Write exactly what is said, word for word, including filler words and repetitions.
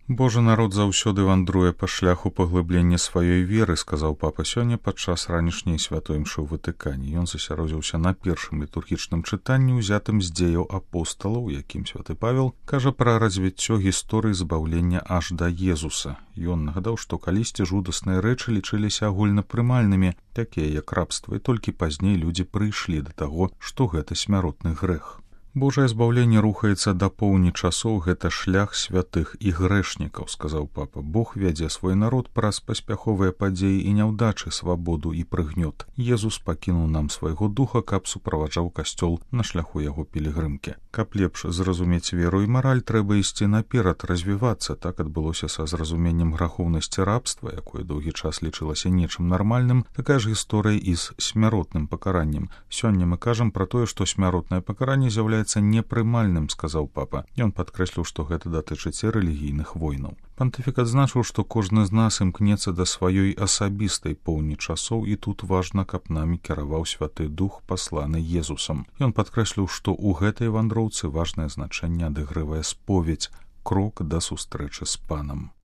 Божы народ заўсёды вандруе па шляху паглыблення сваёй веры, сказаў папа сёння падчас ранішняй святой імшы ў Ватыкане. Ён засяродзіўся на першым літургічным чытанні, узятым з дзеяў апосталаў, якім святы Павел кажа пра развіццё гісторыі збаўлення аж да Езуса. Ён нагадаў, што калісьці жудасныя рэчы лічыліся агульнапрымальнымі, такія як рабства, і толькі пазней людзі прыйшлі да таго, што гэта смяротны грэх. Божае збаўленне рухаецца да поўні часоў, гэта шлях святых і грэшнікаў, сказаў папа. Бог вядзе свой народ праз паспяховыя падзеі і няўдачы, свабоду і прыгнёт. Езус пакінуў нам свайго духа, каб суправаджаў касцёл на шляху яго пілігрымкі. Каб лепш зразумець веру і мараль, трэба ісці наперад, развівацца. Так адбылося са зразуменнем грахоўнасці рабства, якое доўгі час лічылася нечым нармальным, такая ж гісторыя і з смяротным пакараннем. Сёння мы кажам пра тое, што смяротнае пакаранне з'яўляецца непрымальным, сказаў папа. Ён падкрэсліў, што гэта датычыць рэлігійных войнаў. Пантыфік адзначыў, што кожны з нас імкнецца да сваёй асабістай поўні часоў, і тут важна, каб намі кіраваў святы дух, пасланы Езусам. Ён падкрэсліў, што ў гэтай вандроўцы важнае значэнне адыгрывае споведь, крок да сустрэчы з панам.